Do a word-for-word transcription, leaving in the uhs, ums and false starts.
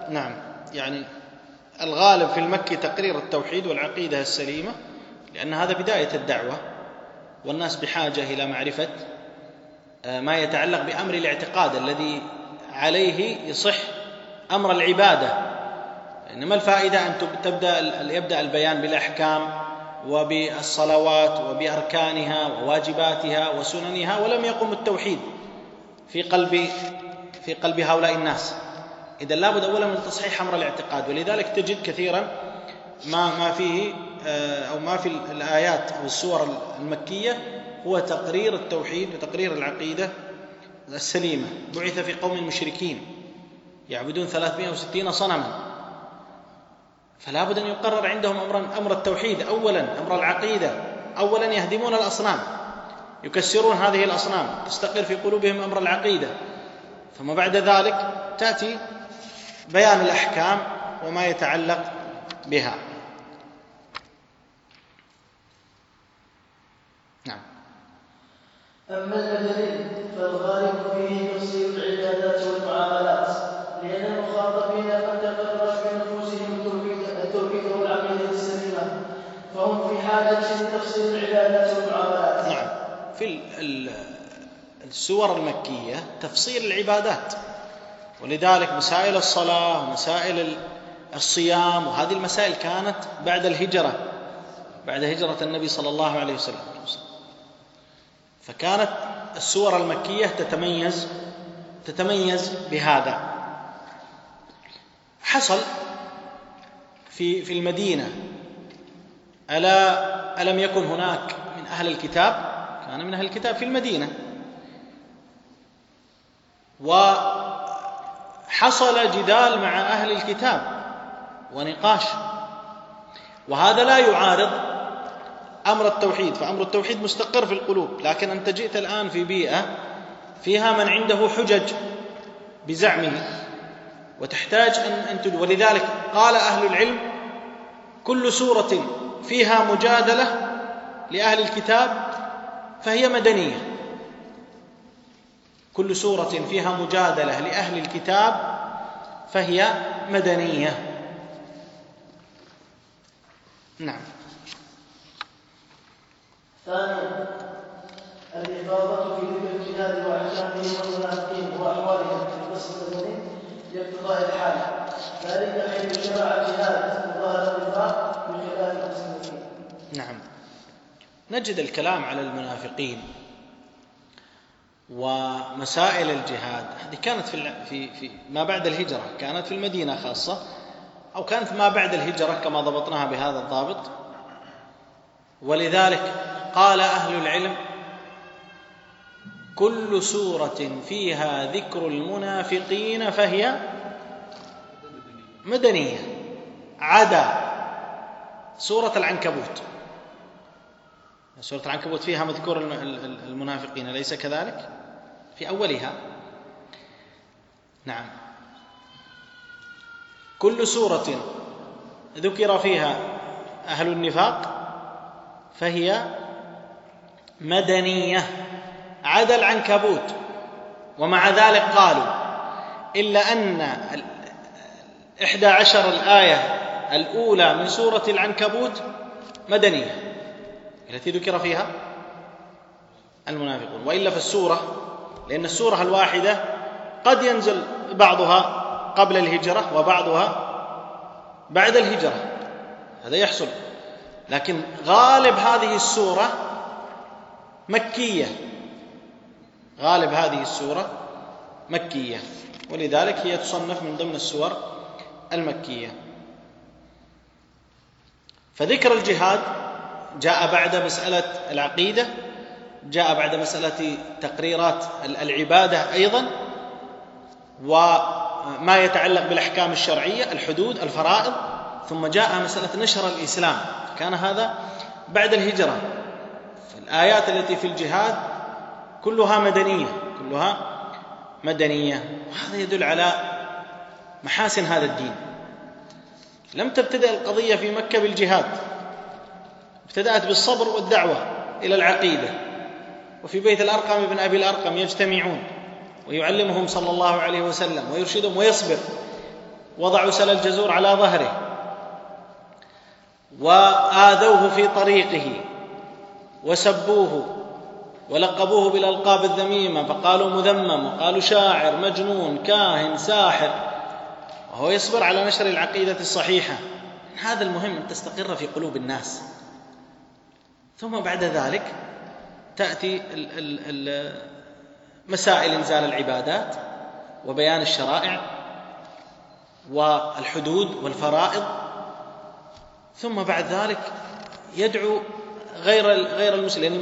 نعم، يعني الغالب في المكي تقرير التوحيد والعقيدة السليمة، لأن هذا بداية الدعوة، والناس بحاجة إلى معرفة ما يتعلق بأمر الاعتقاد الذي عليه يصح أمر العبادة. إنما الفائدة أن تبدأ يبدأ البيان بالأحكام وبالصلوات وبأركانها وواجباتها وسننها، ولم يقم التوحيد في قلب في قلب هؤلاء الناس. إذا لابد أولا من تصحيح أمر الاعتقاد، ولذلك تجد كثيرا ما ما فيه أو ما في الآيات أو السور المكية هو تقرير التوحيد وتقرير العقيدة السليمة. بعث في قوم مشركين يعبدون ثلاثمائة وستين صنما، فلا بد أن يقرر عندهم أمر أمر التوحيد أولا، أمر العقيدة أولا. يهدمون الأصنام، يكسرون هذه الأصنام، يستقر في قلوبهم أمر العقيدة، ثم بعد ذلك تأتي بيان الأحكام وما يتعلق بها. نعم. أما المدني فالغالب فيه تفصيل العبادات والمعاملات، لأن المخاطبين قد تقرر في نفوسهم توحيد العقيدة السليمة، فهم في حاجة لتفصيل العبادات والمعاملات. نعم، في السور المكية تفصيل العبادات، ولذلك مسائل الصلاة ومسائل الصيام وهذه المسائل كانت بعد الهجرة، بعد هجرة النبي صلى الله عليه وسلم، فكانت السور المكية تتميز تتميز بهذا. حصل في في المدينة، ألا ألم يكن هناك من أهل الكتاب؟ كان من أهل الكتاب في المدينة، وحصل جدال مع أهل الكتاب ونقاش، وهذا لا يعارض أمر التوحيد، فأمر التوحيد مستقر في القلوب. لكن أنت جئت الآن في بيئة فيها من عنده حجج بزعمه، وتحتاج أن تدل. ولذلك قال أهل العلم: كل سورة فيها مجادلة لأهل الكتاب فهي مدنية. كل سورة فيها مجادلة لأهل الكتاب فهي مدنية. نعم. ثانيا، الإفاضة في ذكر الجهاد وأحكامه والمنافقين وأحوالهم في القسم المدني لاقتضاء الحال، ذلك حيث شرع الجهاد وظهر النفاق بخلاف المسلمين. نعم. نجد الكلام على المنافقين ومسائل الجهاد، هذه كانت في في في ما بعد الهجرة، كانت في المدينة خاصة، أو كانت ما بعد الهجرة كما ضبطناها بهذا الضابط. ولذلك قال أهل العلم: كل سورة فيها ذكر المنافقين فهي مدنية، عدا سورة العنكبوت. سورة العنكبوت فيها مذكور المنافقين، أليس كذلك؟ في أولها. نعم. كل سورة ذكر فيها أهل النفاق فهي مدنية، عدا العنكبوت. ومع ذلك قالوا: إلا أن إحدى عشر الآية الأولى من سورة العنكبوت مدنية التي ذكر فيها المنافقون، وإلا في السورة، لأن السورة الواحدة قد ينزل بعضها قبل الهجرة وبعضها بعد الهجرة، هذا يحصل، لكن غالب هذه السورة مكية، غالب هذه السورة مكية، ولذلك هي تصنف من ضمن السور المكية. فذكر الجهاد جاء بعد مسألة العقيدة، جاء بعد مسألة تقريرات العبادة أيضا، وما يتعلق بالأحكام الشرعية، الحدود، الفرائض، ثم جاء مسألة نشر الإسلام، كان هذا بعد الهجرة. فالآيات التي في الجهاد كلها مدنية، كلها مدنية، وهذا يدل على محاسن هذا الدين. لم تبتدأ القضية في مكة بالجهاد، ابتدأت بالصبر والدعوة إلى العقيدة، وفي بيت الأرقم ابن أبي الأرقم يجتمعون ويعلمهم صلى الله عليه وسلم ويرشدهم ويصبر، وضعوا سل الجزور على ظهره وآذوه في طريقه وسبوه ولقبوه بالألقاب الذميمة، فقالوا مذمم وقالوا شاعر مجنون كاهن ساحر، وهو يصبر على نشر العقيدة الصحيحة. هذا المهم أن تستقر في قلوب الناس. ثم بعد ذلك تأتي مسائل إنزال العبادات وبيان الشرائع والحدود والفرائض، ثم بعد ذلك يدعو غير غير المسلمين.